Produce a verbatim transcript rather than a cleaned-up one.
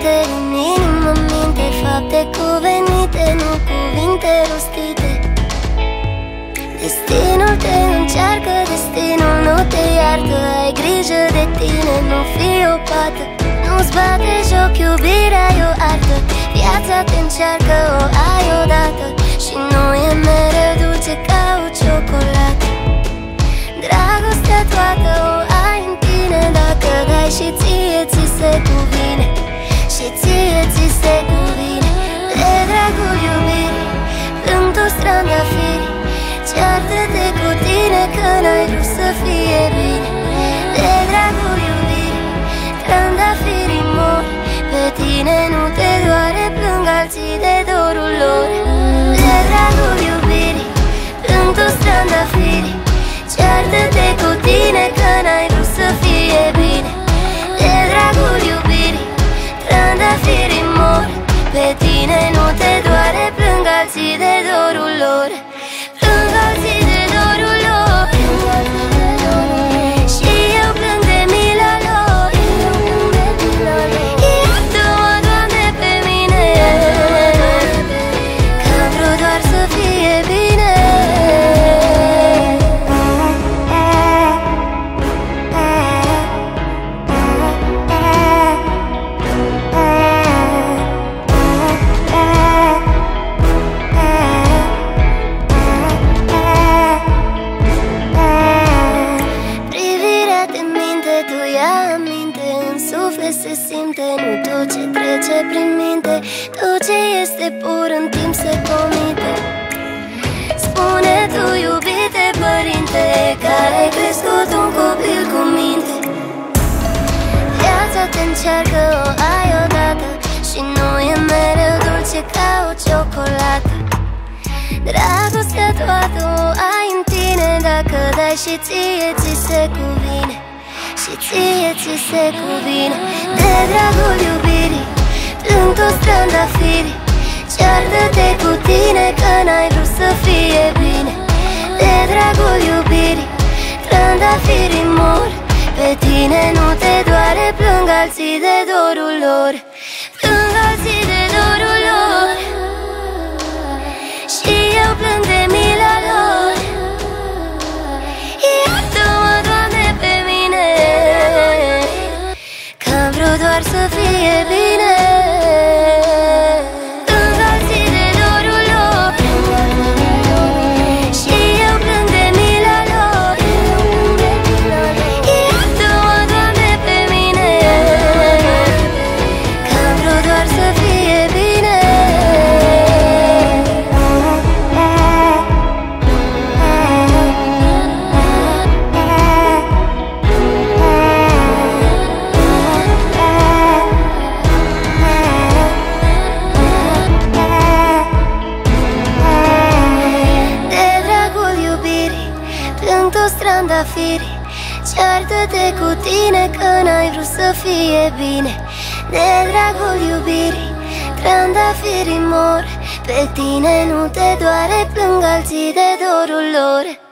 minte, în inimă minte, fapte cuvenite, nu cuvinte rostite. Destinul te încearcă, destinul nu te iartă. Ai grijă de tine, nu fi o pată. Nu-ți bate joc, iubirea e o artă. Viața te încearcă, o ai odată. Și nu e mereu dulce ca o ciocolată. Dragostea toată o ai în tine. Dacă dai și ție ți se cuvine, și ție ți se cuvine. De dragul iubirii plâng toți strandafirii. Ceartă-te cu tine că n-ai vrut să fie bine. De dragul iubirii trandafirii mor. Pe tine nu te doare, plâng alții de dorul lor. De dragul iubirii plâng toți strandafirii. Ceartă-te cu tine că n-ai vrut să fie bine. De dragul iubirii trandafirii mor. Pe tine nu te doare, plâng alții de dorul lor. Plâng alții de dorul lor. Și eu plâng de mila lor. Iartă-mă, Doamne, pe mine, că-am vrut doar să fie bine. Se simte, nu tot ce trece prin minte. Tot ce este pur în timp se comite. Spune tu, iubite părinte, care ai crescut un copil cu minte. Viața te încearcă, o ai odată. Și nu e mereu dulce ca o ciocolată. Dragostea toată o ai în tine. Dacă dai și ție ți se cuvine, și ție ți se cuvine. De dragul iubirii plâng toți strandafirii. Ceartă-te cu tine că n-ai vrut să fie bine. De dragul iubirii trandafirii mor. Pe tine nu te doare, plâng alții de dorul lor. Plâng alții de dorul lor. Și eu plâng de mila lor. Iartă-mă, Doamne, pe mine, că-am vrut doar să fie bine. Plâng alții de dorul lor. Și eu plâng de mila lor. Iartă-mă, Doamne, pe mine, că-am vrut doar să fie bine. Strandafirii, ceartă-te cu tine că n-ai vrut să fie bine. De dragul iubirii trandafirii mor. Pe tine nu te doare, plâng alții de dorul lor.